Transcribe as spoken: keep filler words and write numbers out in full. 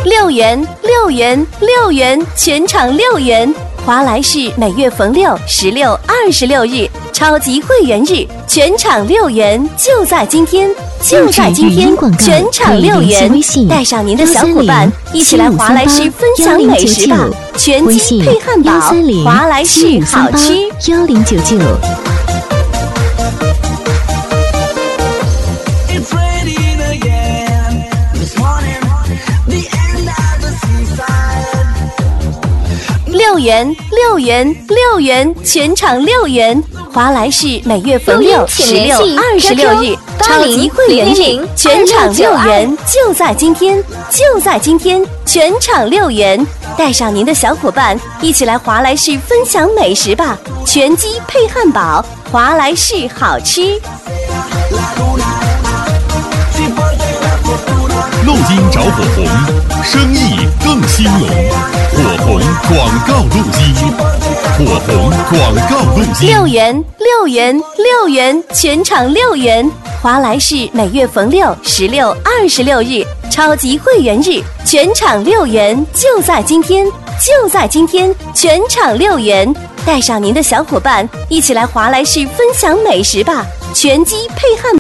六元六元六元，全场六元！华莱士每月逢六、十六、二十六日超级会员日，全场六元，就在今天，就在今天，全场六元！带上您的小伙伴，一起来华莱士分享美食吧！全鸡配汉堡，华莱士好吃。 幺零九九。 六元六元六元，全场六元！华莱士每月逢六、十六、二十六日超级会员日，全场六元，就在今天，就在今天，全场六元！带上您的小伙伴，一起来华莱士分享美食吧！全鸡配汉堡，华莱士好吃。 路金找火红，生意更兴隆。火红广告路金，火红广告路金。 六元六元六元，全场六元！华莱士每月逢六、十六、二十六日超级会员日，全场六元，就在今天，就在今天，全场六元！带上您的小伙伴，一起来华莱士分享美食吧！全鸡配汉堡。